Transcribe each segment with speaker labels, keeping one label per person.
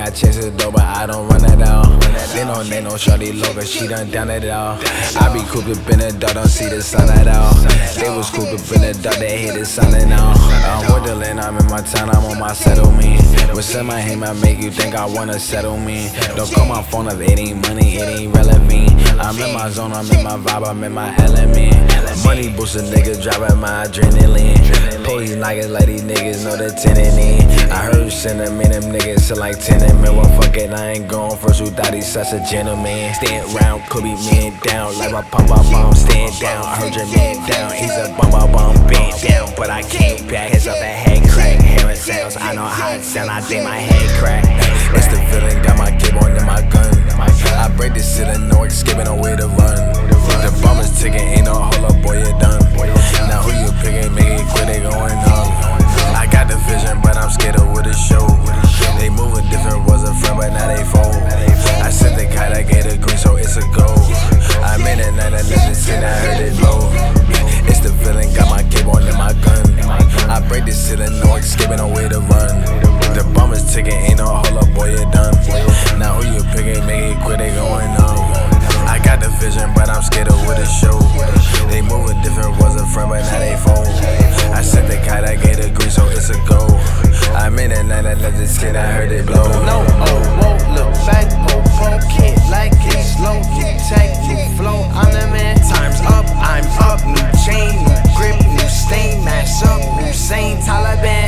Speaker 1: I chase it though, but I don't run it out. They know shorty low, cause she done done it all. I be cooped up in the dark, don't see the sun at all. They was cooped up in the dark, they hate the sun and all. I'm with the land, I'm in my town, I'm on my settlement. What's in my hand, I make you think I wanna settle me. Don't call my phone if it ain't money, it ain't relevant. I'm in my zone, I'm in my vibe, I'm in my element. Money boost a nigga, driving my adrenaline. Police niggas like these niggas know the tenant in. I heard sentiment, them niggas feel like tenement. Well, fuck it, I ain't going first, who thought he's such a gentleman. Stand round, could be man down, like my bomb, stand down. I heard your man down, he's a bomb, bent down. But I came back, hits up a head crack. Hearing sounds, I know how it sound, I think my head crack. It's the villain, got my cape on and my gun. I break this shit and no escaping, no way to run. The bomb is ticking, ain't no hold up, boy, you're done. Now who you picking, make it quit, they going up. I got the vision, but I'm scared of what it show. They moving different, was a friend, but now they fold. I sent the kite, I gave the green, so it's a go. I made a night, I let it sit, I heard it blow. It's the villain, got my cape on and my gun. I break this shit and no escaping, no way to run. The bomb is ticking, ain't no hold up, boy, you're done. Now who you picking, make it quit, they going up. I got the vision, but I'm scared of what it show. They moving different, was a friend, but now they fold. I sent the kite, I gave the green, so it's a go. I made a night, I let it sit, I heard it blow.
Speaker 2: No, won't look back, won't kick like it slow. You take, you flow, I'm the man. Time's up, I'm up, new chain, new grip, new stain, mash up, Hussein, Taliban.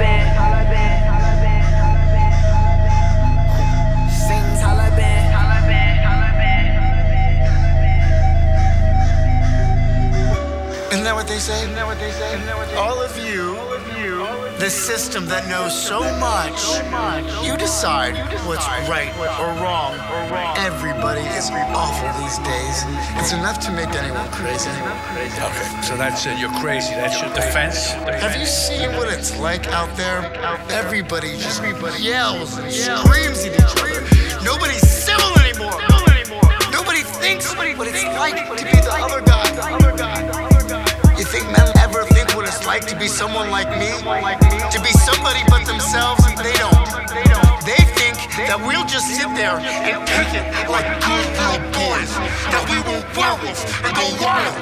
Speaker 3: Isn't that what they say? All of you, the system that knows so much, you decide what's right or wrong. Everybody is awful these days. It's enough to make anyone crazy.
Speaker 4: Okay, so that's it. You're crazy. That's your defense.
Speaker 3: Have you seen what it's like out there? Everybody just yells and screams at each other. Nobody's civil anymore. Nobody thinks what it's like to be the other guy. You think men ever think what it's like to be someone like me? To be somebody but themselves? They don't. They think that we'll just sit there and take it like good little boys. That we will werewolf and go wild.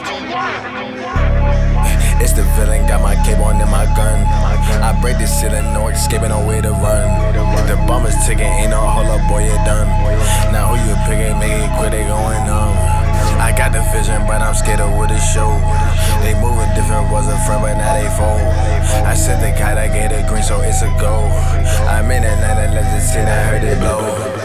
Speaker 1: It's the villain, got my cape on and my gun. I break this shit and no escaping, no way to run. The bomb is ticking, ain't no hold up, boy, you're done. Now who you picking, make it quit, they going up. I got the vision, but I'm scared of what it show. They moving different, was a friend, but now they fold. I sent the kite, I gave the green, so it's a go. I made a night, I let it sit, I heard it blow.